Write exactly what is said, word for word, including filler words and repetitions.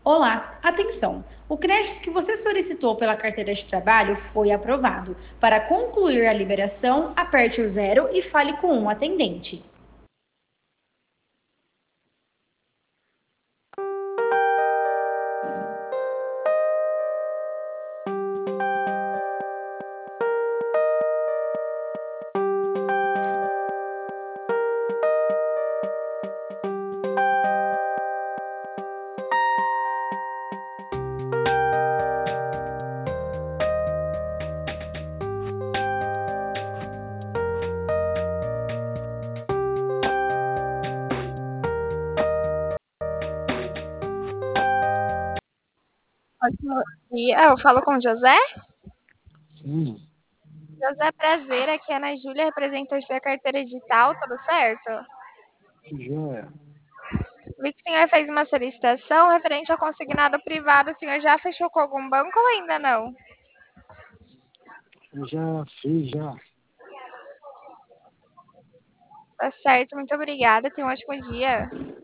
Olá, atenção! O crédito que você solicitou pela carteira de trabalho foi aprovado. Para concluir a liberação, aperte o zero e fale com um atendente. Ótimo dia. Eu falo com o José. Sim, José, prazer. Aqui é a Ana Júlia, representante da carteira digital. Tudo certo? que joia. Vi que o senhor fez uma solicitação referente ao consignado privado. O senhor já fechou com algum banco ou ainda não? Eu já fiz, já. Tá certo. Muito obrigada. Tenha um ótimo dia.